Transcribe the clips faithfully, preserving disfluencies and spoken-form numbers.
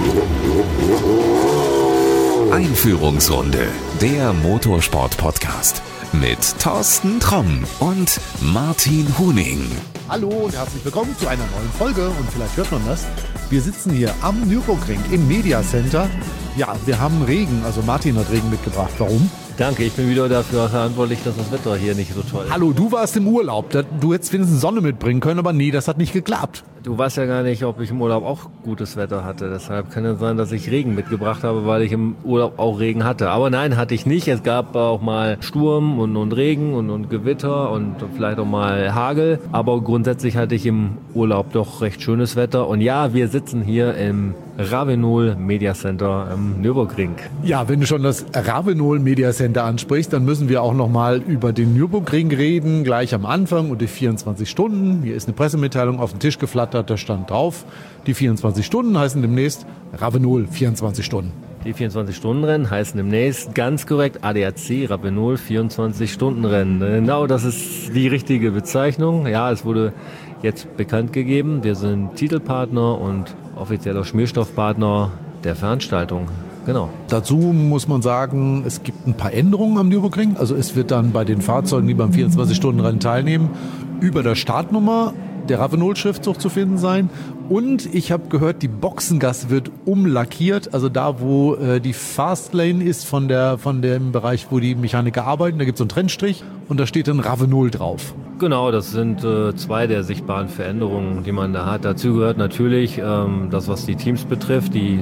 Einführungsrunde, der Motorsport-Podcast mit Thorsten Tromm und Martin Huning. Hallo und herzlich willkommen zu einer neuen Folge und vielleicht hört man das. Wir sitzen hier am Nürburgring im Media Center. Ja, wir haben Regen, also Martin hat Regen mitgebracht. Warum? Danke, ich bin wieder dafür verantwortlich, dass das Wetter hier nicht so toll ist. Hallo, du warst im Urlaub. Du hättest wenigstens Sonne mitbringen können, aber nee, das hat nicht geklappt. Du weißt ja gar nicht, ob ich im Urlaub auch gutes Wetter hatte. Deshalb kann es sein, dass ich Regen mitgebracht habe, weil ich im Urlaub auch Regen hatte. Aber nein, hatte ich nicht. Es gab auch mal Sturm und, und Regen und, und Gewitter und vielleicht auch mal Hagel. Aber grundsätzlich hatte ich im Urlaub doch recht schönes Wetter. Und ja, wir sitzen hier im Ravenol Media Center am Nürburgring. Ja, wenn du schon das Ravenol Media Center ansprichst, dann müssen wir auch nochmal über den Nürburgring reden, gleich am Anfang und die vierundzwanzig Stunden. Hier ist eine Pressemitteilung auf den Tisch geflattert, da stand drauf, die vierundzwanzig Stunden heißen demnächst Ravenol vierundzwanzig Stunden. Die vierundzwanzig-Stunden-Rennen heißen demnächst ganz korrekt A D A C Ravenol vierundzwanzig-Stunden-Rennen. Genau, das ist die richtige Bezeichnung. Ja, es wurde jetzt bekannt gegeben. Wir sind Titelpartner und offizieller Schmierstoffpartner der Veranstaltung. Genau. Dazu muss man sagen, es gibt ein paar Änderungen am Nürburgring. Also es wird dann bei den Fahrzeugen, die beim vierundzwanzig-Stunden-Rennen teilnehmen, über der Startnummer der Ravenol-Schriftzug zu finden sein. Und ich habe gehört, die Boxengasse wird umlackiert. Also da, wo äh, die Fastlane ist von der von dem Bereich, wo die Mechaniker arbeiten, da gibt es so einen Trennstrich und da steht dann Ravenol drauf. Genau, das sind äh, zwei der sichtbaren Veränderungen, die man da hat. Dazu gehört natürlich ähm, das, was die Teams betrifft. Die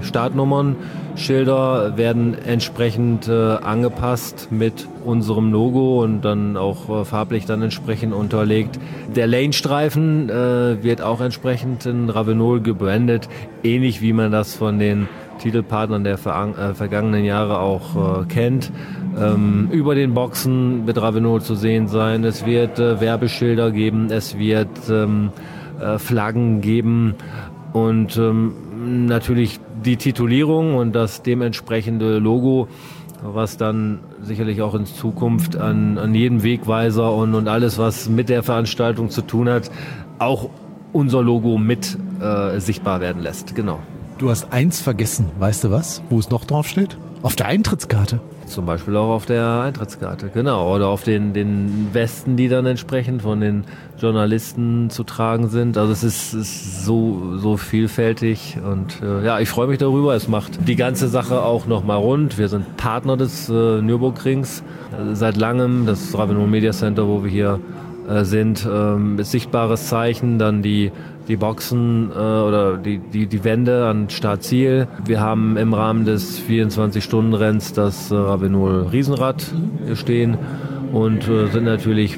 Startnummern-Schilder werden entsprechend äh, angepasst mit unserem Logo und dann auch äh, farblich dann entsprechend unterlegt. Der Lane-Streifen äh, wird auch entsprechend in Ravenol gebrandet, ähnlich wie man das von den Titelpartnern der ver- äh, vergangenen Jahre auch äh, kennt. Ähm, über den Boxen wird Ravenol zu sehen sein. Es wird äh, Werbeschilder geben, es wird ähm, äh, Flaggen geben und ähm, natürlich die Titulierung und das dementsprechende Logo, was dann sicherlich auch in Zukunft an, an jedem Wegweiser und, und alles, was mit der Veranstaltung zu tun hat, auch unser Logo mit äh, sichtbar werden lässt. Genau. Du hast eins vergessen, weißt du was? Wo es noch drauf steht? Auf der Eintrittskarte. Zum Beispiel auch auf der Eintrittskarte, genau. Oder auf den, den Westen, die dann entsprechend von den Journalisten zu tragen sind. Also es ist, ist so, so vielfältig und äh, ja, ich freue mich darüber. Es macht die ganze Sache auch nochmal rund. Wir sind Partner des äh, Nürburgrings äh, seit langem. Das Ravenol Media Center, wo wir hier äh, sind, äh, ist sichtbares Zeichen. Dann die die Boxen äh, oder die, die, die Wände an Startziel. Wir haben im Rahmen des vierundzwanzig-Stunden-Renns das äh, Ravenol Riesenrad hier stehen und äh, sind natürlich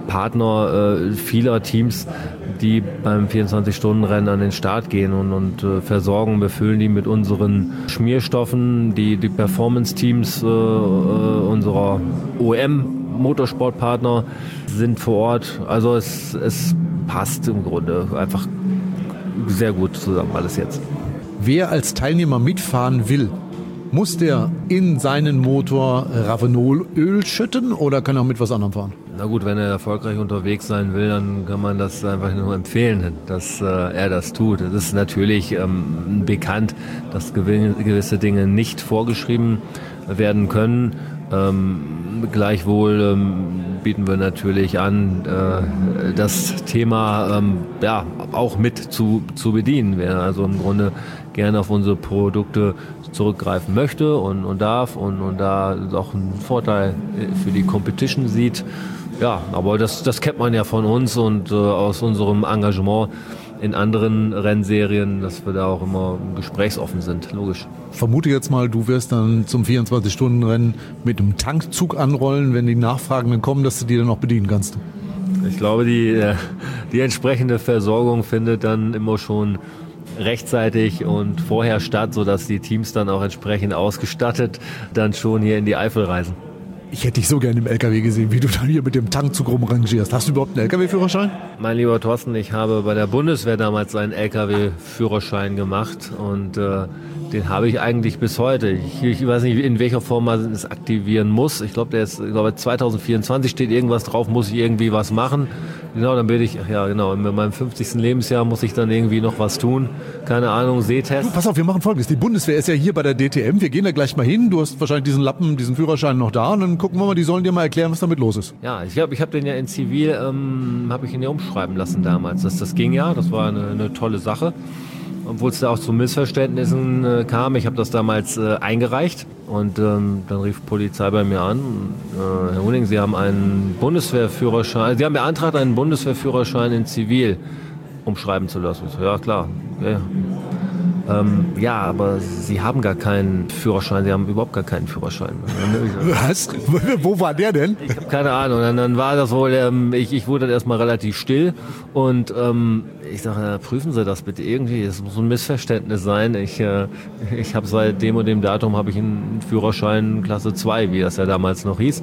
Partner äh, vieler Teams, die beim vierundzwanzig-Stunden-Rennen an den Start gehen und, und äh, versorgen, befüllen die mit unseren Schmierstoffen. Die, die Performance-Teams äh, äh, unserer O M-Motorsportpartner sind vor Ort. Also es, es passt im Grunde einfach sehr gut zusammen alles jetzt. Wer als Teilnehmer mitfahren will, muss der in seinen Motor Ravenol-Öl schütten oder kann er auch mit was anderem fahren? Na gut, wenn er erfolgreich unterwegs sein will, dann kann man das einfach nur empfehlen, dass äh, er das tut. Es ist natürlich ähm, bekannt, dass gewisse Dinge nicht vorgeschrieben werden können. Ähm, gleichwohl ähm, bieten wir natürlich an, äh, das Thema ähm, ja, auch mit zu, zu bedienen. Wer also im Grunde gerne auf unsere Produkte zurückgreifen möchte und, und darf und, und da auch einen Vorteil für die Competition sieht. Ja, aber das, das kennt man ja von uns und äh, aus unserem Engagement in anderen Rennserien, dass wir da auch immer gesprächsoffen sind, logisch. Vermute jetzt mal, du wirst dann zum vierundzwanzig-Stunden-Rennen mit einem Tankzug anrollen, wenn die Nachfragen dann kommen, dass du die dann auch bedienen kannst. Ich glaube, die, die entsprechende Versorgung findet dann immer schon rechtzeitig und vorher statt, sodass die Teams dann auch entsprechend ausgestattet dann schon hier in die Eifel reisen. Ich hätte dich so gerne im L K W gesehen, wie du dann hier mit dem Tankzug rumrangierst. Hast du überhaupt einen L K W-Führerschein? Mein lieber Thorsten, ich habe bei der Bundeswehr damals einen L K W-Führerschein gemacht und äh, den habe ich eigentlich bis heute. Ich, ich weiß nicht, in welcher Form man es aktivieren muss. Ich glaube, der ist, ich glaube, zwanzig vierundzwanzig steht irgendwas drauf, muss ich irgendwie was machen. Genau, dann bin ich, ach ja genau, in meinem fünfzigsten Lebensjahr muss ich dann irgendwie noch was tun. Keine Ahnung, Sehtest. Du, pass auf, wir machen Folgendes. Die Bundeswehr ist ja hier bei der D T M. Wir gehen da gleich mal hin. Du hast wahrscheinlich diesen Lappen, diesen Führerschein noch da. Und dann gucken wir mal, die sollen dir mal erklären, was damit los ist. Ja, ich glaube, ich habe den ja in Zivil, ähm, habe ich ihn ja umschreiben lassen damals. Das, das ging ja, das war eine, eine tolle Sache. Obwohl es da auch zu Missverständnissen äh, kam. Ich habe das damals äh, eingereicht und ähm, dann rief die Polizei bei mir an. Äh, Herr Huning, Sie haben einen Bundeswehrführerschein, Sie haben beantragt, einen Bundeswehrführerschein in Zivil umschreiben zu lassen. Ich so, ja klar, ja. Ähm, ja, aber Sie haben gar keinen Führerschein, Sie haben überhaupt gar keinen Führerschein. Was? Wo war der denn? Ich habe keine Ahnung. Dann, dann war das wohl, ähm, ich, ich wurde dann erstmal relativ still und ähm, ich sage, ja, prüfen Sie das bitte irgendwie, es muss ein Missverständnis sein. Ich, äh, ich habe seit dem und dem Datum habe ich einen Führerschein Klasse zwei, wie das ja damals noch hieß.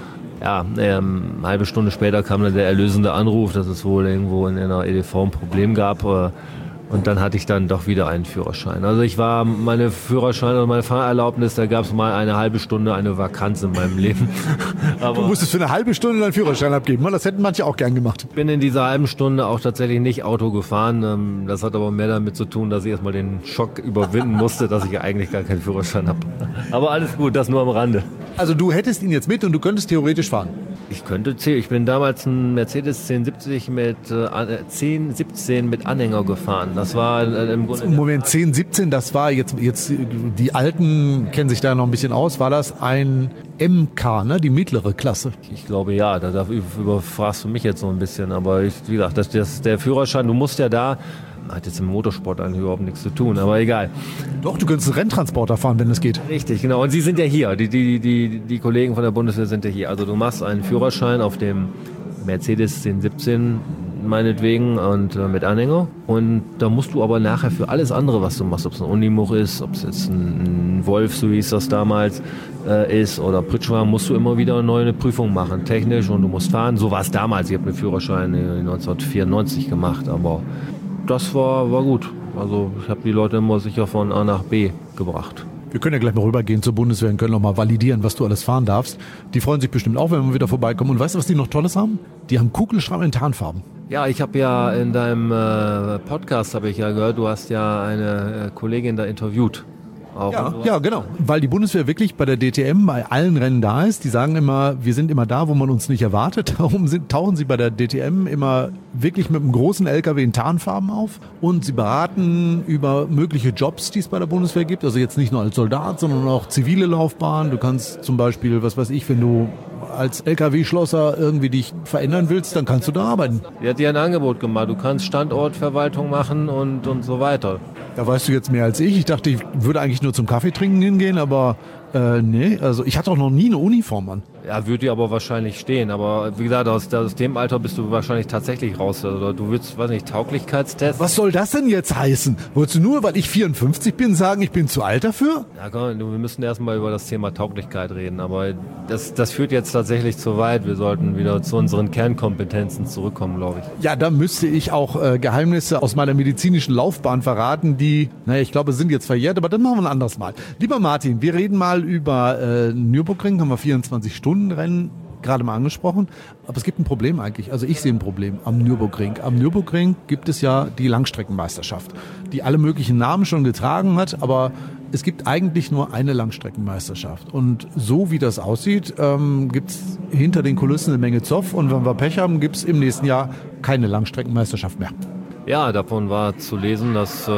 Ja, ähm, eine halbe Stunde später kam dann der erlösende Anruf, dass es wohl irgendwo in einer E D V ein Problem gab. Äh, Und dann hatte ich dann doch wieder einen Führerschein. Also ich war, meine Führerschein und meine Fahrerlaubnis, da gab es mal eine halbe Stunde eine Vakanz in meinem Leben. Aber du musstest für eine halbe Stunde deinen Führerschein abgeben. Das hätten manche auch gern gemacht. Ich bin in dieser halben Stunde auch tatsächlich nicht Auto gefahren. Das hat aber mehr damit zu tun, dass ich erstmal den Schock überwinden musste, dass ich ja eigentlich gar keinen Führerschein habe. Aber alles gut, das nur am Rande. Also du hättest ihn jetzt mit und du könntest theoretisch fahren? Ich könnte, ich bin damals ein Mercedes zehn siebzig mit äh, zehn siebzehn mit Anhänger gefahren. Das war äh, im Grunde... Moment, zehn siebzehn, das war jetzt, jetzt, die Alten kennen sich da noch ein bisschen aus. War das ein M K, ne? Die mittlere Klasse? Ich glaube ja, da, da überfragst du mich jetzt so ein bisschen. Aber ich, wie gesagt, das, das, der Führerschein, du musst ja da... Hat jetzt im Motorsport eigentlich überhaupt nichts zu tun, aber egal. Doch, du könntest einen Renntransporter fahren, wenn es geht. Richtig, genau. Und Sie sind ja hier. Die, die, die, die Kollegen von der Bundeswehr sind ja hier. Also du machst einen Führerschein auf dem Mercedes zehn siebzehn meinetwegen und äh, mit Anhänger. Und da musst du aber nachher für alles andere, was du machst, ob es ein Unimog ist, ob es jetzt ein, ein Wolf, so hieß das damals, äh, ist, oder Pritschwagen, musst du immer wieder eine neue Prüfung machen, technisch, und du musst fahren. So war es damals. Ich habe einen Führerschein neunzehnhundertvierundneunzig gemacht, aber... Das war, war gut. Also ich habe die Leute immer sicher von A nach B gebracht. Wir können ja gleich mal rübergehen zur Bundeswehr und können noch mal validieren, was du alles fahren darfst. Die freuen sich bestimmt auch, wenn wir wieder vorbeikommen. Und weißt du, was die noch Tolles haben? Die haben Kugelschreiber in Tarnfarben. Ja, ich habe ja in deinem äh, Podcast, habe ich ja gehört, du hast ja eine äh, Kollegin da interviewt. Auch ja, ja, genau. Weil die Bundeswehr wirklich bei der D T M bei allen Rennen da ist. Die sagen immer, wir sind immer da, wo man uns nicht erwartet. Darum sind, tauchen sie bei der D T M immer wirklich mit einem großen L K W in Tarnfarben auf. Und sie beraten über mögliche Jobs, die es bei der Bundeswehr gibt. Also jetzt nicht nur als Soldat, sondern auch zivile Laufbahn. Du kannst zum Beispiel, was weiß ich, wenn du als L K W-Schlosser irgendwie dich verändern willst, dann kannst du da arbeiten. Die hat dir ein Angebot gemacht. Du kannst Standortverwaltung machen und, und so weiter. Da weißt du jetzt mehr als ich. Ich dachte, ich würde eigentlich nur zum Kaffee trinken hingehen, aber äh, nee, also ich hatte auch noch nie eine Uniform an. Ja, würde dir aber wahrscheinlich stehen. Aber wie gesagt, aus, aus dem Alter bist du wahrscheinlich tatsächlich raus. Oder du willst, weiß nicht, Tauglichkeitstest. Was soll das denn jetzt heißen? Wolltest du nur, weil ich vierundfünfzig bin, sagen, ich bin zu alt dafür? Ja, komm, wir müssen erstmal über das Thema Tauglichkeit reden. Aber das, das führt jetzt tatsächlich zu weit. Wir sollten wieder zu unseren Kernkompetenzen zurückkommen, glaube ich. Ja, da müsste ich auch äh, Geheimnisse aus meiner medizinischen Laufbahn verraten, die, naja, ich glaube, sind jetzt verjährt, aber das machen wir ein anderes Mal. Lieber Martin, wir reden mal über äh, Nürburgring, haben wir vierundzwanzig Stunden Rennen gerade mal angesprochen, aber es gibt ein Problem eigentlich, also ich sehe ein Problem am Nürburgring. Am Nürburgring gibt es ja die Langstreckenmeisterschaft, die alle möglichen Namen schon getragen hat, aber es gibt eigentlich nur eine Langstreckenmeisterschaft und so wie das aussieht, ähm, gibt es hinter den Kulissen eine Menge Zoff und wenn wir Pech haben, gibt es im nächsten Jahr keine Langstreckenmeisterschaft mehr. Ja, davon war zu lesen, dass äh,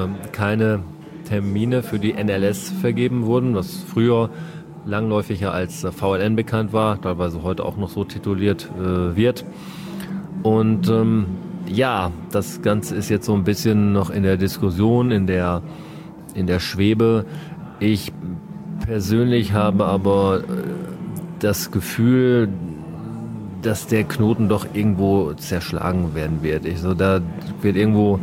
keine Termine für die N L S vergeben wurden, was früher langläufiger als V L N bekannt war, teilweise heute auch noch so tituliert äh, wird. Und ähm, ja, das Ganze ist jetzt so ein bisschen noch in der Diskussion, in der, in der Schwebe. Ich persönlich habe aber äh, das Gefühl, dass der Knoten doch irgendwo zerschlagen werden wird. Ich, so, da wird irgendwo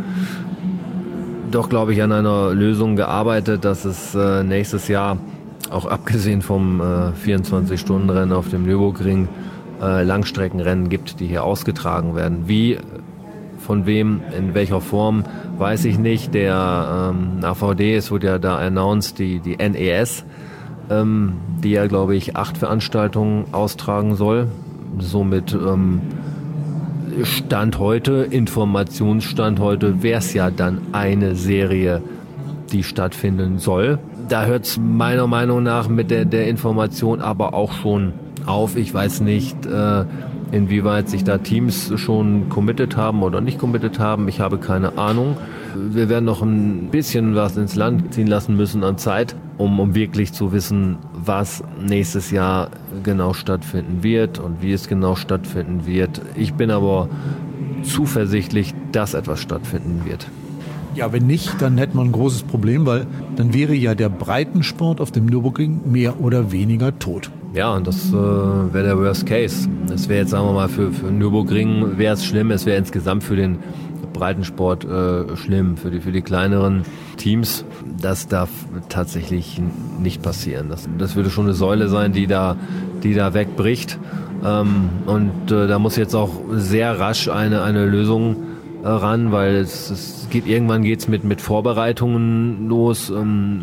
doch, glaube ich, an einer Lösung gearbeitet, dass es äh, nächstes Jahr auch abgesehen vom äh, vierundzwanzig-Stunden-Rennen auf dem Nürburgring äh, Langstreckenrennen gibt, die hier ausgetragen werden. Wie, von wem, in welcher Form, weiß ich nicht. Der ähm, A V D, es wurde ja da announced, die, die N E S, ähm, die ja, glaube ich, acht Veranstaltungen austragen soll. Somit ähm, Stand heute, Informationsstand heute, wäre es ja dann eine Serie, die stattfinden soll. Da hört es meiner Meinung nach mit der, der Information aber auch schon auf. Ich weiß nicht, äh, inwieweit sich da Teams schon committed haben oder nicht committed haben. Ich habe keine Ahnung. Wir werden noch ein bisschen was ins Land ziehen lassen müssen an Zeit, um, um wirklich zu wissen, was nächstes Jahr genau stattfinden wird und wie es genau stattfinden wird. Ich bin aber zuversichtlich, dass etwas stattfinden wird. Ja, wenn nicht, dann hätte man ein großes Problem, weil dann wäre ja der Breitensport auf dem Nürburgring mehr oder weniger tot. Ja, und das äh, wäre der Worst Case. Das wäre jetzt, sagen wir mal, für, für Nürburgring wäre es schlimm, es wäre insgesamt für den Breitensport äh, schlimm, für die, für die kleineren Teams. Das darf tatsächlich nicht passieren. Das, das würde schon eine Säule sein, die da, die da wegbricht. Ähm, und äh, da muss jetzt auch sehr rasch eine, eine Lösung äh, ran, weil es, es geht, irgendwann geht es mit, mit Vorbereitungen los, ähm,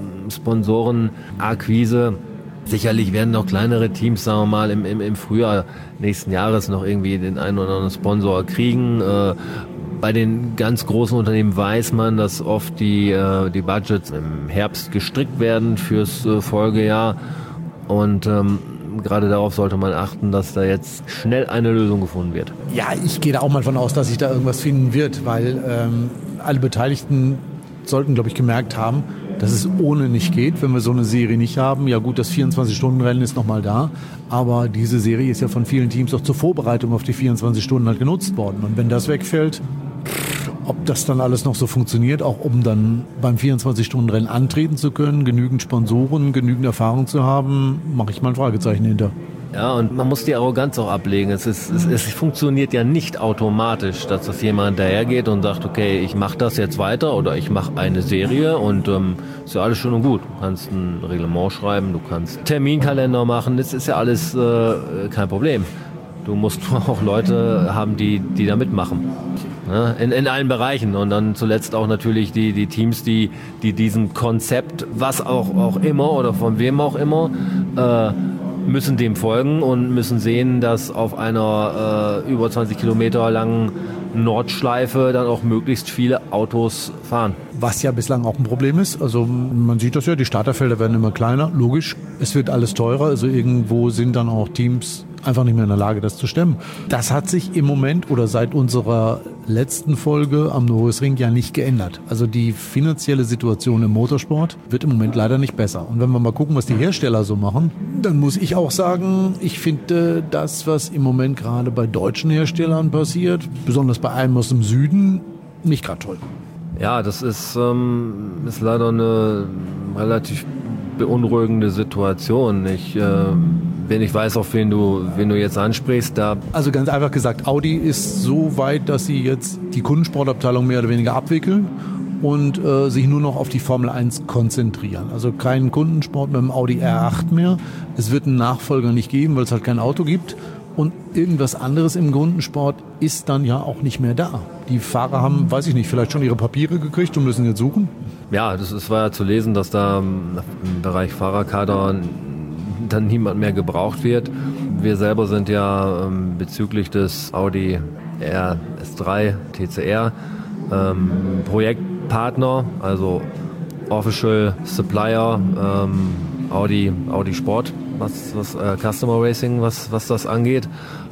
Sponsorenakquise. Sicherlich werden noch kleinere Teams, sagen wir mal, im, im, im Frühjahr nächsten Jahres noch irgendwie den einen oder anderen Sponsor kriegen. Äh, bei den ganz großen Unternehmen weiß man, dass oft die, äh, die Budgets im Herbst gestrickt werden fürs äh, Folgejahr. Und ähm, gerade darauf sollte man achten, dass da jetzt schnell eine Lösung gefunden wird. Ja, ich gehe da auch mal von aus, dass sich da irgendwas finden wird, weil ähm, alle Beteiligten sollten, glaube ich, gemerkt haben, dass es ohne nicht geht, wenn wir so eine Serie nicht haben. Ja gut, das vierundzwanzig-Stunden-Rennen ist nochmal da, aber diese Serie ist ja von vielen Teams auch zur Vorbereitung auf die vierundzwanzig Stunden halt genutzt worden. Und wenn das wegfällt, ob das dann alles noch so funktioniert, auch um dann beim vierundzwanzig-Stunden-Rennen antreten zu können, genügend Sponsoren, genügend Erfahrung zu haben, mache ich mal ein Fragezeichen hinter. Ja, und man muss die Arroganz auch ablegen. Es, ist, es, es funktioniert ja nicht automatisch, dass das jemand dahergeht und sagt, okay, ich mache das jetzt weiter oder ich mache eine Serie und ähm, ist ja alles schön und gut. Du kannst ein Reglement schreiben, du kannst Terminkalender machen, das ist ja alles äh, kein Problem. Du musst auch Leute haben, die, die da mitmachen. Ja, in, in allen Bereichen. Und dann zuletzt auch natürlich die, die Teams, die, die diesem Konzept, was auch, auch immer oder von wem auch immer, äh, müssen dem folgen und müssen sehen, dass auf einer äh, über zwanzig Kilometer langen Nordschleife dann auch möglichst viele Autos fahren. Was ja bislang auch ein Problem ist. Also man sieht das ja, die Starterfelder werden immer kleiner. Logisch, es wird alles teurer. Also irgendwo sind dann auch Teams einfach nicht mehr in der Lage, das zu stemmen. Das hat sich im Moment oder seit unserer letzten Folge am Nürburgring ja nicht geändert. Also die finanzielle Situation im Motorsport wird im Moment leider nicht besser. Und wenn wir mal gucken, was die Hersteller so machen, dann muss ich auch sagen, ich finde das, was im Moment gerade bei deutschen Herstellern passiert, besonders bei einem aus dem Süden, nicht gerade toll. Ja, das ist, ähm, ist leider eine relativ beunruhigende Situation. Ich, äh, wenn ich weiß, auf wen du, wen du jetzt ansprichst, da... Also ganz einfach gesagt, Audi ist so weit, dass sie jetzt die Kundensportabteilung mehr oder weniger abwickeln und äh, sich nur noch auf die Formel eins konzentrieren. Also keinen Kundensport mit dem Audi R acht mehr. Es wird einen Nachfolger nicht geben, weil es halt kein Auto gibt. Und irgendwas anderes im Kundensport ist dann ja auch nicht mehr da. Die Fahrer haben, weiß ich nicht, vielleicht schon ihre Papiere gekriegt und müssen jetzt suchen. Ja, das ist, war ja zu lesen, dass da im Bereich Fahrerkader dann niemand mehr gebraucht wird. Wir selber sind ja ähm, bezüglich des Audi R S drei T C R ähm, Projektpartner, also Official Supplier ähm, Audi, Audi Sport, was, was äh, Customer Racing, was, was das angeht.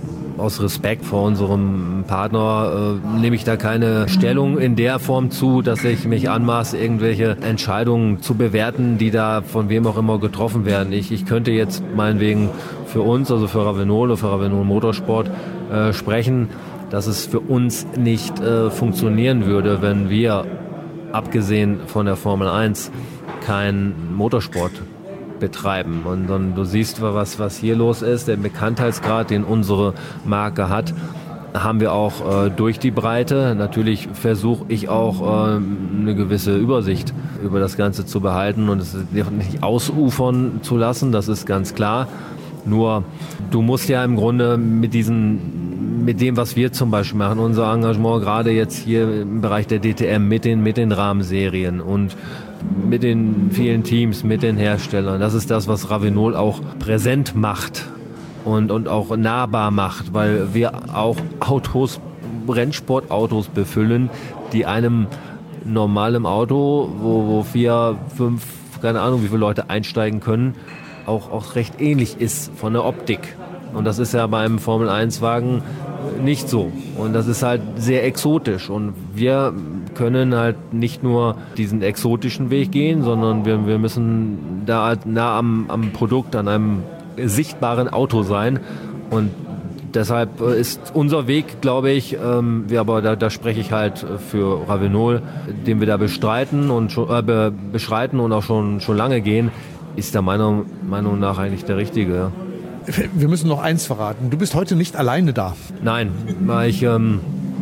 Aus Respekt vor unserem Partner äh, nehme ich da keine Stellung in der Form zu, dass ich mich anmaße, irgendwelche Entscheidungen zu bewerten, die da von wem auch immer getroffen werden. Ich, ich könnte jetzt meinetwegen für uns, also für Ravenol oder für Ravenol Motorsport äh, sprechen, dass es für uns nicht äh, funktionieren würde, wenn wir, abgesehen von der Formel eins, keinen Motorsport betreiben. Und dann du siehst, was, was hier los ist, der Bekanntheitsgrad, den unsere Marke hat, haben wir auch äh, durch die Breite. Natürlich versuche ich auch äh, eine gewisse Übersicht über das Ganze zu behalten und es nicht ausufern zu lassen, das ist ganz klar. Nur du musst ja im Grunde mit diesen, mit dem, was wir zum Beispiel machen, unser Engagement gerade jetzt hier im Bereich der D T M mit den, mit den Rahmenserien und mit den vielen Teams, mit den Herstellern. Das ist das, was Ravenol auch präsent macht. und, und auch nahbar macht, weil wir auch Autos, Rennsportautos befüllen, die einem normalen Auto, wo, wo vier, fünf, keine Ahnung, wie viele Leute einsteigen können, auch, auch recht ähnlich ist von der Optik. Und das ist ja bei einem Formel eins Wagen nicht so. Und das ist halt sehr exotisch. Und wir können halt nicht nur diesen exotischen Weg gehen, sondern wir, wir müssen da halt nah am, am Produkt, an einem sichtbaren Auto sein. Und deshalb ist unser Weg, glaube ich, ähm, wir aber da, da spreche ich halt für Ravenol, den wir da bestreiten und schon, äh, be, beschreiten und auch schon, schon lange gehen, ist der meiner Meinung nach eigentlich der richtige. Ja. Wir müssen noch eins verraten. Du bist heute nicht alleine da. Nein, weil ich, ähm,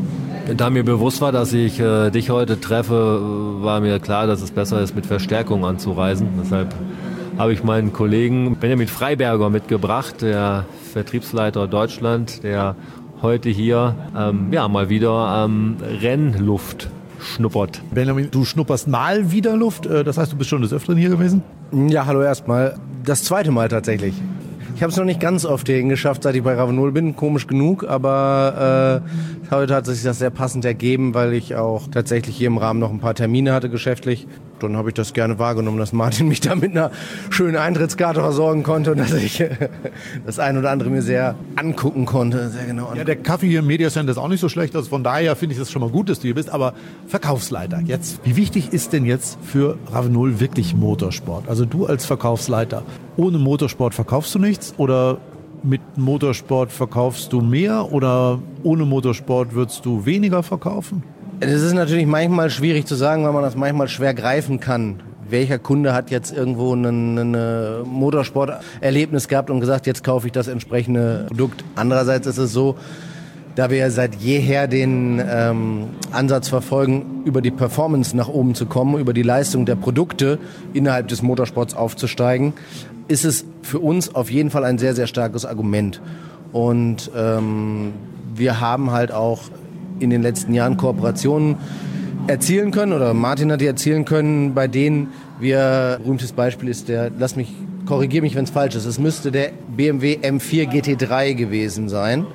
da mir bewusst war, dass ich äh, dich heute treffe, war mir klar, dass es besser ist, mit Verstärkung anzureisen. Deshalb habe ich meinen Kollegen Benjamin Freiberger mitgebracht, der Vertriebsleiter Deutschland, der heute hier ähm, ja, mal wieder ähm, Rennluft schnuppert. Benjamin, du schnupperst mal wieder Luft. Das heißt, du bist schon des Öfteren hier gewesen? Ja, hallo erstmal. Das zweite Mal tatsächlich. Ich habe es noch nicht ganz oft hierhin geschafft, seit ich bei Ravenol bin. Komisch genug, aber äh, heute hat sich das sehr passend ergeben, weil ich auch tatsächlich hier im Rahmen noch ein paar Termine hatte geschäftlich. Dann habe ich das gerne wahrgenommen, dass Martin mich da mit einer schönen Eintrittskarte versorgen konnte und dass ich äh, das ein oder andere mir sehr angucken konnte. Sehr genau angucken. Ja, der Kaffee hier im Media Center ist auch nicht so schlecht. Also von daher finde ich das schon mal gut, dass du hier bist. Aber Verkaufsleiter jetzt. Wie wichtig ist denn jetzt für Ravenol wirklich Motorsport? Also du als Verkaufsleiter, ohne Motorsport verkaufst du nichts oder mit Motorsport verkaufst du mehr oder ohne Motorsport würdest du weniger verkaufen? Das ist natürlich manchmal schwierig zu sagen, weil man das manchmal schwer greifen kann. Welcher Kunde hat jetzt irgendwo ein, ein Motorsporterlebnis gehabt und gesagt, jetzt kaufe ich das entsprechende Produkt. Andererseits ist es so, da wir seit jeher den ähm, Ansatz verfolgen, über die Performance nach oben zu kommen, über die Leistung der Produkte innerhalb des Motorsports aufzusteigen, ist es für uns auf jeden Fall ein sehr, sehr starkes Argument. Und ähm, wir haben halt auch in den letzten Jahren Kooperationen erzielen können, oder Martin hat die erzielen können, bei denen wir, berühmtes Beispiel ist der, lass mich, korrigiere mich, wenn es falsch ist, es müsste der B M W M vier G T drei gewesen sein.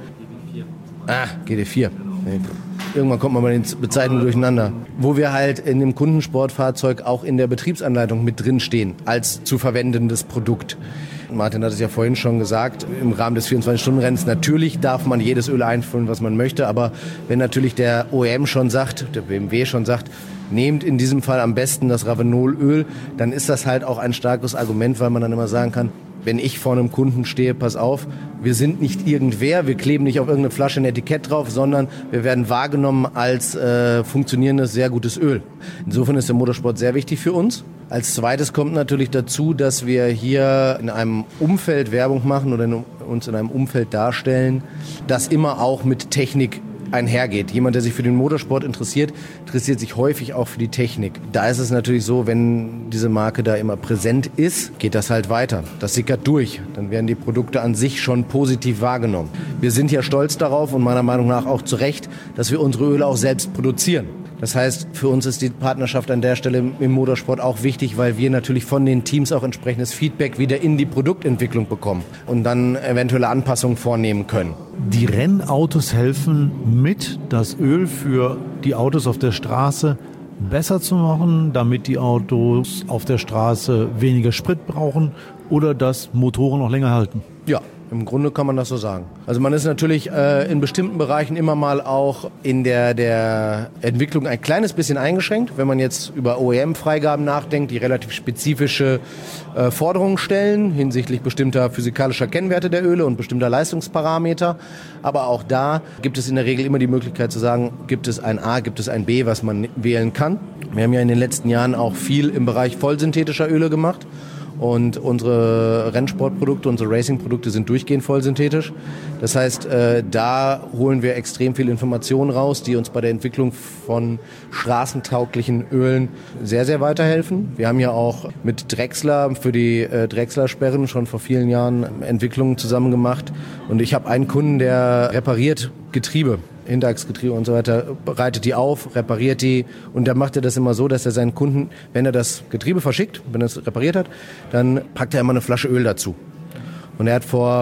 Ah, G T vier. Irgendwann kommt man bei den Bezeichnungen durcheinander. Wo wir halt in dem Kundensportfahrzeug auch in der Betriebsanleitung mit drin stehen, als zu verwendendes Produkt. Martin hat es ja vorhin schon gesagt, im Rahmen des vierundzwanzig-Stunden-Rennens, natürlich darf man jedes Öl einfüllen, was man möchte, aber wenn natürlich der O E M schon sagt, der B M W schon sagt, nehmt in diesem Fall am besten das Ravenol-Öl, dann ist das halt auch ein starkes Argument, weil man dann immer sagen kann, wenn ich vor einem Kunden stehe, pass auf, wir sind nicht irgendwer, wir kleben nicht auf irgendeine Flasche ein Etikett drauf, sondern wir werden wahrgenommen als äh, funktionierendes, sehr gutes Öl. Insofern ist der Motorsport sehr wichtig für uns. Als zweites kommt natürlich dazu, dass wir hier in einem Umfeld Werbung machen oder in, uns in einem Umfeld darstellen, das immer auch mit Technik einhergeht. Jemand, der sich für den Motorsport interessiert, interessiert sich häufig auch für die Technik. Da ist es natürlich so, wenn diese Marke da immer präsent ist, geht das halt weiter. Das sickert durch. Dann werden die Produkte an sich schon positiv wahrgenommen. Wir sind ja stolz darauf und meiner Meinung nach auch zu Recht, dass wir unsere Öle auch selbst produzieren. Das heißt, für uns ist die Partnerschaft an der Stelle im Motorsport auch wichtig, weil wir natürlich von den Teams auch entsprechendes Feedback wieder in die Produktentwicklung bekommen und dann eventuelle Anpassungen vornehmen können. Die Rennautos helfen mit, das Öl für die Autos auf der Straße besser zu machen, damit die Autos auf der Straße weniger Sprit brauchen oder dass Motoren noch länger halten. Ja. Im Grunde kann man das so sagen. Also man ist natürlich äh, in bestimmten Bereichen immer mal auch in der, der Entwicklung ein kleines bisschen eingeschränkt, wenn man jetzt über O E M-Freigaben nachdenkt, die relativ spezifische äh, Forderungen stellen hinsichtlich bestimmter physikalischer Kennwerte der Öle und bestimmter Leistungsparameter. Aber auch da gibt es in der Regel immer die Möglichkeit zu sagen, gibt es ein A, gibt es ein B, was man wählen kann. Wir haben ja in den letzten Jahren auch viel im Bereich vollsynthetischer Öle gemacht. Und unsere Rennsportprodukte, unsere Racingprodukte sind durchgehend vollsynthetisch. Das heißt, äh, da holen wir extrem viel Informationen raus, die uns bei der Entwicklung von straßentauglichen Ölen sehr, sehr weiterhelfen. Wir haben ja auch mit Drechsler für die äh, Drechsler-Sperren schon vor vielen Jahren Entwicklungen zusammen gemacht. Und ich habe einen Kunden, der repariert Getriebe. Hinterachsgetriebe und so weiter, bereitet die auf, repariert die und dann macht er das immer so, dass er seinen Kunden, wenn er das Getriebe verschickt, wenn er es repariert hat, dann packt er immer eine Flasche Öl dazu. Und er hat vor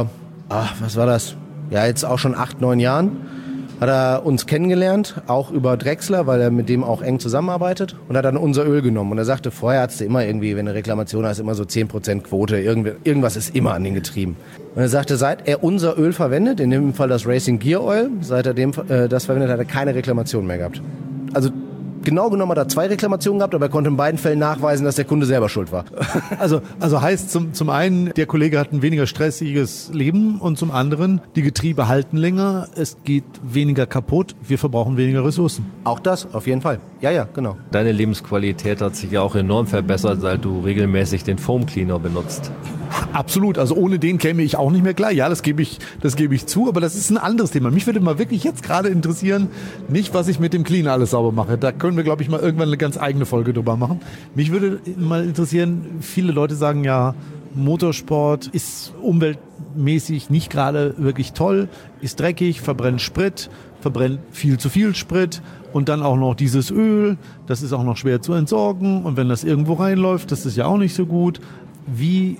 ach, was war das? Ja, jetzt auch schon acht, neun Jahren. Hat er uns kennengelernt, auch über Drechsler, weil er mit dem auch eng zusammenarbeitet und hat dann unser Öl genommen. Und er sagte, vorher hattest du immer irgendwie, wenn eine Reklamation hast, immer so zehn Prozent Quote, Irgendw- irgendwas ist immer an den Getrieben. Und er sagte, seit er unser Öl verwendet, in dem Fall das Racing Gear Oil, seit er dem, äh, das verwendet, hat er keine Reklamation mehr gehabt. Also genau genommen hat er zwei Reklamationen gehabt, aber er konnte in beiden Fällen nachweisen, dass der Kunde selber schuld war. Also, also heißt zum, zum einen, der Kollege hat ein weniger stressiges Leben und zum anderen, die Getriebe halten länger, es geht weniger kaputt, wir verbrauchen weniger Ressourcen. Auch das, auf jeden Fall. Ja, ja, genau. Deine Lebensqualität hat sich ja auch enorm verbessert, seit du regelmäßig den Foam Cleaner benutzt. Absolut, also ohne den käme ich auch nicht mehr klar. Ja, das gebe ich, das gebe ich zu, aber das ist ein anderes Thema. Mich würde mal wirklich jetzt gerade interessieren, nicht was ich mit dem Cleaner alles sauber mache. Da können wir, glaube ich, mal irgendwann eine ganz eigene Folge drüber machen. Mich würde mal interessieren, viele Leute sagen ja, Motorsport ist umweltmäßig nicht gerade wirklich toll, ist dreckig, verbrennt Sprit, verbrennt viel zu viel Sprit und dann auch noch dieses Öl, das ist auch noch schwer zu entsorgen und wenn das irgendwo reinläuft, das ist ja auch nicht so gut. Wie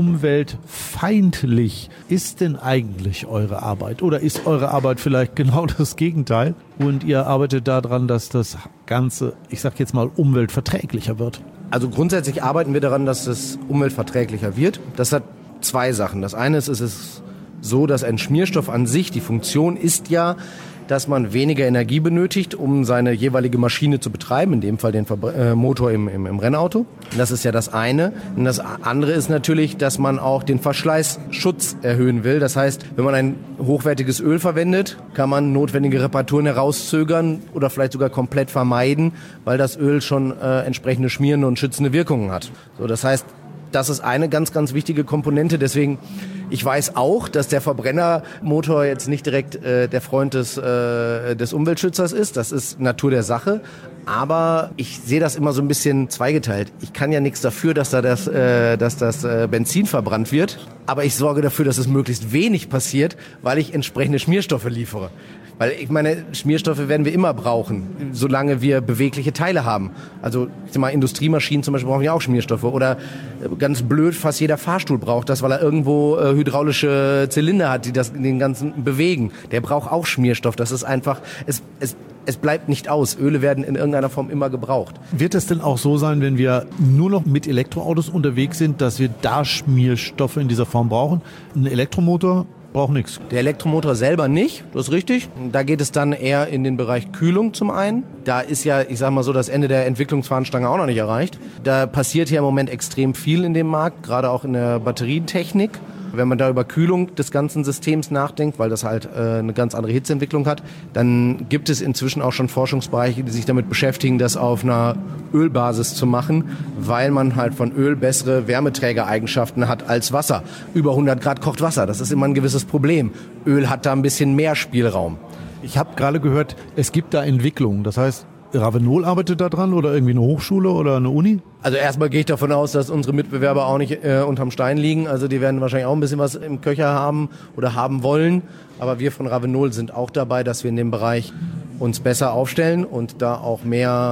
umweltfeindlich ist denn eigentlich eure Arbeit? Oder ist eure Arbeit vielleicht genau das Gegenteil? Und ihr arbeitet daran, dass das Ganze, ich sag jetzt mal, umweltverträglicher wird? Also grundsätzlich arbeiten wir daran, dass es umweltverträglicher wird. Das hat zwei Sachen. Das eine ist, es ist so, dass ein Schmierstoff an sich, die Funktion ist ja, dass man weniger Energie benötigt, um seine jeweilige Maschine zu betreiben, in dem Fall den Verbr- äh, Motor im, im, im Rennauto. Das ist ja das eine. Und das andere ist natürlich, dass man auch den Verschleißschutz erhöhen will. Das heißt, wenn man ein hochwertiges Öl verwendet, kann man notwendige Reparaturen herauszögern oder vielleicht sogar komplett vermeiden, weil das Öl schon äh, entsprechende schmierende und schützende Wirkungen hat. So, das heißt, das ist eine ganz, ganz wichtige Komponente. Deswegen, ich weiß auch, dass der Verbrennermotor jetzt nicht direkt äh, der Freund des, äh, des Umweltschützers ist. Das ist Natur der Sache. Aber ich sehe das immer so ein bisschen zweigeteilt. Ich kann ja nichts dafür, dass da das, äh, dass das äh, Benzin verbrannt wird. Aber ich sorge dafür, dass es möglichst wenig passiert, weil ich entsprechende Schmierstoffe liefere. Weil ich meine, Schmierstoffe werden wir immer brauchen, solange wir bewegliche Teile haben. Also ich sag mal, Industriemaschinen zum Beispiel brauchen ja auch Schmierstoffe. Oder ganz blöd, fast jeder Fahrstuhl braucht das, weil er irgendwo äh, hydraulische Zylinder hat, die das den ganzen bewegen. Der braucht auch Schmierstoff. Das ist einfach, es, es, es bleibt nicht aus. Öle werden in irgendeiner Form immer gebraucht. Wird es denn auch so sein, wenn wir nur noch mit Elektroautos unterwegs sind, dass wir da Schmierstoffe in dieser Form brauchen? Ein Elektromotor braucht nichts. Der Elektromotor selber nicht, das ist richtig. Da geht es dann eher in den Bereich Kühlung zum einen. Da ist ja, ich sag mal so, das Ende der Entwicklungsfahnenstange auch noch nicht erreicht. Da passiert ja im Moment extrem viel in dem Markt, gerade auch in der Batterietechnik. Wenn man da über Kühlung des ganzen Systems nachdenkt, weil das halt äh, eine ganz andere Hitzeentwicklung hat, dann gibt es inzwischen auch schon Forschungsbereiche, die sich damit beschäftigen, das auf einer Ölbasis zu machen, weil man halt von Öl bessere Wärmeträgereigenschaften hat als Wasser. Über hundert Grad kocht Wasser, das ist immer ein gewisses Problem. Öl hat da ein bisschen mehr Spielraum. Ich habe gerade gehört, es gibt da Entwicklungen. Das heißt, Ravenol arbeitet da dran oder irgendwie eine Hochschule oder eine Uni? Also erstmal gehe ich davon aus, dass unsere Mitbewerber auch nicht äh, unterm Stein liegen. Also die werden wahrscheinlich auch ein bisschen was im Köcher haben oder haben wollen. Aber wir von Ravenol sind auch dabei, dass wir in dem Bereich uns besser aufstellen und da auch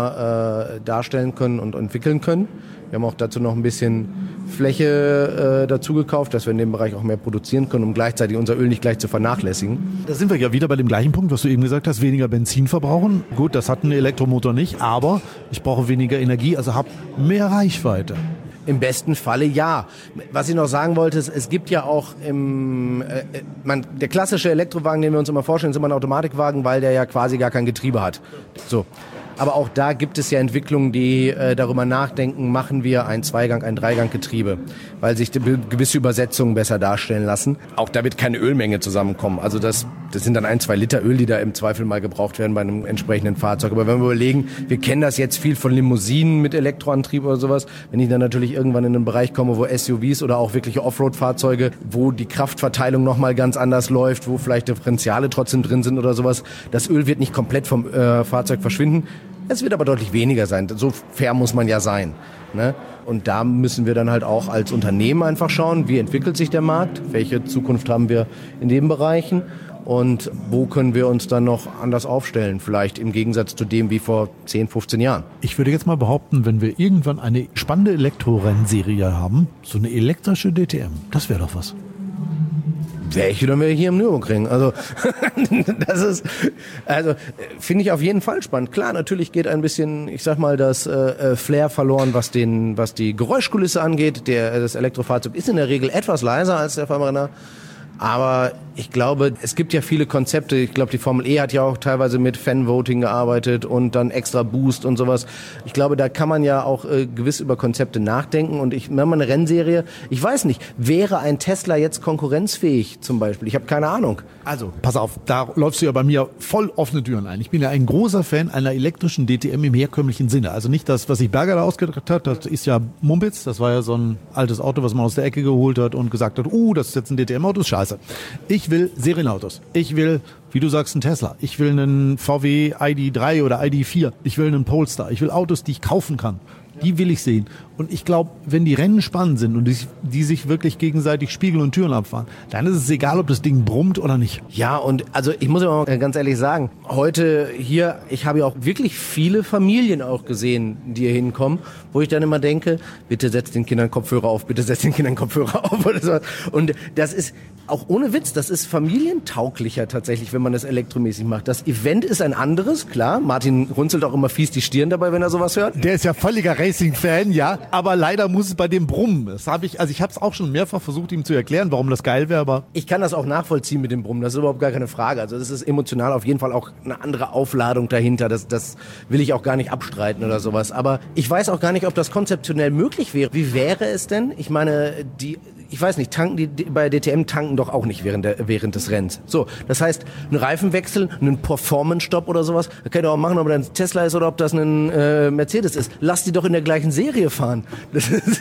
mehr äh, darstellen können und entwickeln können. Wir haben auch dazu noch ein bisschen Fläche äh, dazu gekauft, dass wir in dem Bereich auch mehr produzieren können, um gleichzeitig unser Öl nicht gleich zu vernachlässigen. Da sind wir ja wieder bei dem gleichen Punkt, was du eben gesagt hast, weniger Benzin verbrauchen. Gut, das hat ein Elektromotor nicht, aber ich brauche weniger Energie, also habe mehr Reichweite. Im besten Falle ja. Was ich noch sagen wollte, ist, es gibt ja auch im, äh, man, der klassische Elektrowagen, den wir uns immer vorstellen, ist immer ein Automatikwagen, weil der ja quasi gar kein Getriebe hat. So. Aber auch da gibt es ja Entwicklungen, die äh, darüber nachdenken, machen wir ein Zweigang-, ein Dreigang-Getriebe, weil sich die, gewisse Übersetzungen besser darstellen lassen. Auch da wird keine Ölmenge zusammenkommen. Also das, das sind dann ein, zwei Liter Öl, die da im Zweifel mal gebraucht werden bei einem entsprechenden Fahrzeug. Aber wenn wir überlegen, wir kennen das jetzt viel von Limousinen mit Elektroantrieb oder sowas. Wenn ich dann natürlich irgendwann in einen Bereich komme, wo S U Vs oder auch wirkliche Offroad-Fahrzeuge, wo die Kraftverteilung nochmal ganz anders läuft, wo vielleicht Differentiale trotzdem drin sind oder sowas, das Öl wird nicht komplett vom äh, Fahrzeug verschwinden. Es wird aber deutlich weniger sein. So fair muss man ja sein. Ne? Und da müssen wir dann halt auch als Unternehmen einfach schauen, wie entwickelt sich der Markt, welche Zukunft haben wir in den Bereichen und wo können wir uns dann noch anders aufstellen, vielleicht im Gegensatz zu dem wie vor zehn, fünfzehn Jahren. Ich würde jetzt mal behaupten, wenn wir irgendwann eine spannende Elektrorennserie haben, so eine elektrische D T M, das wäre doch was. wäre ich wieder hier im Nürburgring. Also das ist, also finde ich auf jeden Fall spannend. Klar, natürlich geht ein bisschen, ich sag mal, das äh, Flair verloren, was den, was die Geräuschkulisse angeht. Der, das Elektrofahrzeug ist in der Regel etwas leiser als der Verbrenner. Aber ich glaube, es gibt ja viele Konzepte. Ich glaube, die Formel E hat ja auch teilweise mit Fan-Voting gearbeitet und dann extra Boost und sowas. Ich glaube, da kann man ja auch äh, gewiss über Konzepte nachdenken. Und ich, wenn man eine Rennserie, ich weiß nicht, wäre ein Tesla jetzt konkurrenzfähig zum Beispiel? Ich habe keine Ahnung. Also, pass auf, da läufst du ja bei mir voll offene Türen ein. Ich bin ja ein großer Fan einer elektrischen D T M im herkömmlichen Sinne. Also nicht das, was sich Berger da ausgedacht hat, das ist ja Mumpitz. Das war ja so ein altes Auto, was man aus der Ecke geholt hat und gesagt hat, uh, das ist jetzt ein D T M-Auto, ist scheiße. Ich will Serienautos. Ich will, wie du sagst, einen Tesla. Ich will einen V W I D drei oder I D vier. Ich will einen Polestar. Ich will Autos, die ich kaufen kann. Die will ich sehen. Und ich glaube, wenn die Rennen spannend sind und die, die sich wirklich gegenseitig spiegeln und Türen abfahren, dann ist es egal, ob das Ding brummt oder nicht. Ja, und also ich muss ja mal ganz ehrlich sagen, heute hier, ich habe ja auch wirklich viele Familien auch gesehen, die hier hinkommen, wo ich dann immer denke, bitte setzt den Kindern Kopfhörer auf, bitte setzt den Kindern Kopfhörer auf. Oder so. Und das ist auch ohne Witz, das ist familientauglicher tatsächlich, wenn man das elektromäßig macht. Das Event ist ein anderes, klar. Martin runzelt auch immer fies die Stirn dabei, wenn er sowas hört. Der ist ja völliger Racing-Fan, ja, aber leider muss es bei dem brummen. Das habe ich, also ich habe es auch schon mehrfach versucht, ihm zu erklären, warum das geil wäre, aber ich kann das auch nachvollziehen mit dem Brummen. Das ist überhaupt gar keine Frage. Also das ist emotional auf jeden Fall auch eine andere Aufladung dahinter. Das, das will ich auch gar nicht abstreiten oder sowas. Aber ich weiß auch gar nicht, ob das konzeptionell möglich wäre. Wie wäre es denn? Ich meine, die ich weiß nicht, tanken die, die bei D T M tanken doch auch nicht während, der, während des Rennens. So, das heißt, ein Reifenwechsel, einen Performance-Stopp oder sowas, das kann ich auch machen, ob das ein Tesla ist oder ob das ein äh, Mercedes ist. Lass die doch in der gleichen Serie fahren. Das ist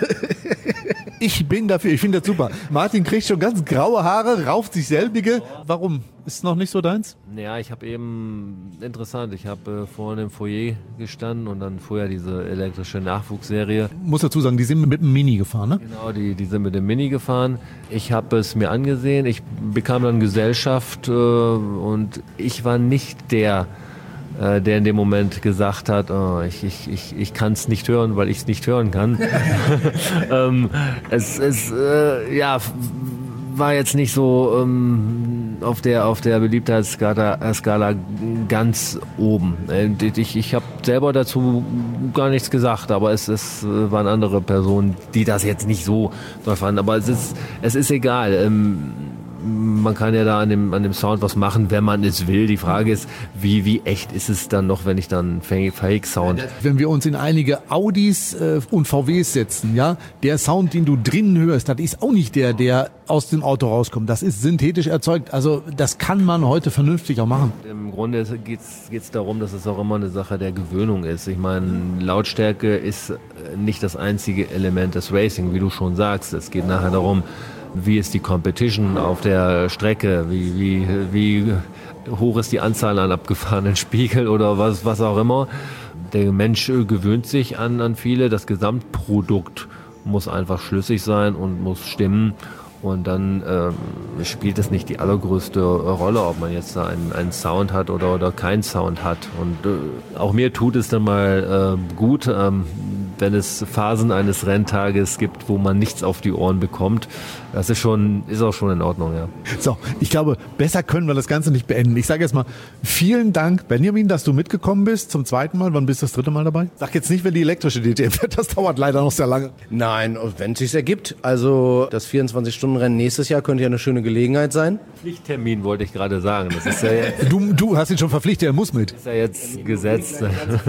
ich bin dafür, ich finde das super. Martin kriegt schon ganz graue Haare, rauft sich selbige. Warum? Ist noch nicht so deins? Ja, ich habe eben, interessant, ich habe äh, vorne im Foyer gestanden und dann vorher diese elektrische Nachwuchsserie. Muss dazu sagen, die sind mit dem Mini gefahren, ne? Genau, die, die sind mit dem Mini gefahren. Ich habe es mir angesehen, ich bekam dann Gesellschaft äh, und ich war nicht der, äh, der in dem Moment gesagt hat, oh, ich, ich, ich, ich kann es nicht hören, weil ich es nicht hören kann. ähm, es es äh, ja, war jetzt nicht so ähm, auf der auf der Beliebtheitsskala Skala ganz oben. Ich, ich habe selber dazu gar nichts gesagt, aber es, es waren andere Personen, die das jetzt nicht so toll fanden. Aber es ist es ist egal. Ähm, man kann ja da an dem, an dem Sound was machen, wenn man es will. Die Frage ist, wie, wie echt ist es dann noch, wenn ich dann Fake-Sound... Wenn wir uns in einige Audis äh, und V Ws setzen, ja, der Sound, den du drinnen hörst, das ist auch nicht der, der aus dem Auto rauskommt. Das ist synthetisch erzeugt. Also das kann man heute vernünftig auch machen. Im Grunde geht es darum, dass es auch immer eine Sache der Gewöhnung ist. Ich meine, Lautstärke ist nicht das einzige Element des Racing, wie du schon sagst. Es geht nachher darum, wie ist die Competition auf der Strecke, wie, wie, wie hoch ist die Anzahl an abgefahrenen Spiegeln oder was, was auch immer. Der Mensch gewöhnt sich an, an viele, das Gesamtprodukt muss einfach schlüssig sein und muss stimmen. Und dann ähm, spielt es nicht die allergrößte Rolle, ob man jetzt da einen, einen Sound hat oder, oder keinen Sound hat. Und äh, auch mir tut es dann mal äh, gut, ähm, wenn es Phasen eines Renntages gibt, wo man nichts auf die Ohren bekommt. Das ist schon, ist auch schon in Ordnung, ja. So, ich glaube, besser können wir das Ganze nicht beenden. Ich sage jetzt mal, vielen Dank, Benjamin, dass du mitgekommen bist zum zweiten Mal. Wann bist du das dritte Mal dabei? Sag jetzt nicht, wenn die elektrische D T M fährt, das dauert leider noch sehr lange. Nein, wenn es sich ergibt. Also das vierundzwanzig-Stunden-Rennen nächstes Jahr könnte ja eine schöne Gelegenheit sein. Pflichttermin wollte ich gerade sagen. Das ist ja jetzt, du, du hast ihn schon verpflichtet, er muss mit. Ist ja jetzt gesetzt.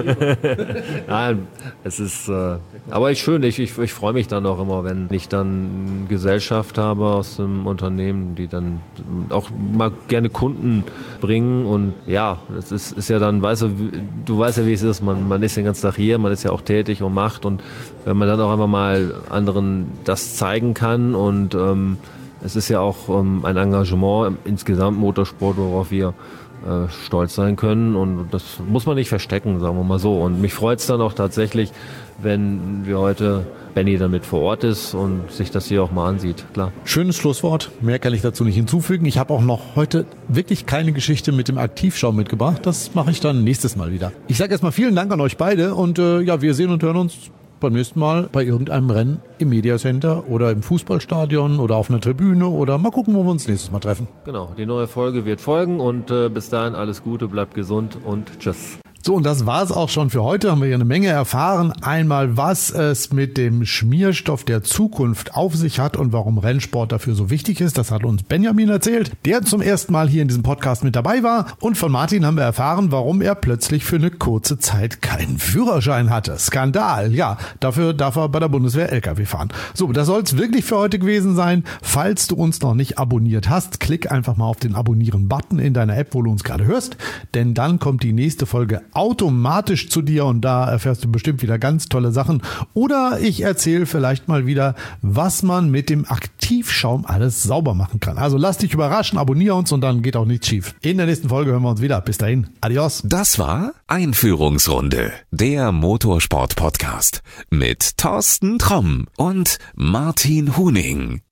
Nein, es ist... Äh, aber ich schön, ich, ich, ich freue mich dann auch immer, wenn ich dann Gesellschaft habe aus dem Unternehmen, die dann auch mal gerne Kunden bringen und ja, das ist, ist ja dann, weißt du, du weißt ja, wie es ist, man, man ist den ganzen Tag hier, man ist ja auch tätig und macht und wenn man dann auch einfach mal anderen das zeigen kann und ähm, es ist ja auch ähm, ein Engagement insgesamt Motorsport, worauf wir äh, stolz sein können und das muss man nicht verstecken, sagen wir mal so. Und mich freut es dann auch tatsächlich, wenn wir heute Benny damit vor Ort ist und sich das hier auch mal ansieht, klar. Schönes Schlusswort, mehr kann ich dazu nicht hinzufügen. Ich habe auch noch heute wirklich keine Geschichte mit dem Aktivschau mitgebracht. Das mache ich dann nächstes Mal wieder. Ich sage erstmal vielen Dank an euch beide und äh, ja, wir sehen und hören uns beim nächsten Mal bei irgendeinem Rennen im Mediacenter oder im Fußballstadion oder auf einer Tribüne oder mal gucken, wo wir uns nächstes Mal treffen. Genau, die neue Folge wird folgen und äh, bis dahin alles Gute, bleibt gesund und tschüss. So, und das war es auch schon für heute. Haben wir hier eine Menge erfahren. Einmal, was es mit dem Schmierstoff der Zukunft auf sich hat und warum Rennsport dafür so wichtig ist. Das hat uns Benjamin erzählt, der zum ersten Mal hier in diesem Podcast mit dabei war. Und von Martin haben wir erfahren, warum er plötzlich für eine kurze Zeit keinen Führerschein hatte. Skandal. Ja, dafür darf er bei der Bundeswehr L K W fahren. So, das soll es wirklich für heute gewesen sein. Falls du uns noch nicht abonniert hast, klick einfach mal auf den Abonnieren-Button in deiner App, wo du uns gerade hörst. Denn dann kommt die nächste Folge automatisch zu dir und da erfährst du bestimmt wieder ganz tolle Sachen. Oder ich erzähle vielleicht mal wieder, was man mit dem Aktivschaum alles sauber machen kann. Also lass dich überraschen, abonniere uns und dann geht auch nichts schief. In der nächsten Folge hören wir uns wieder. Bis dahin, adios. Das war Einführungsrunde, der Motorsport-Podcast mit Thorsten Tromm und Martin Huning.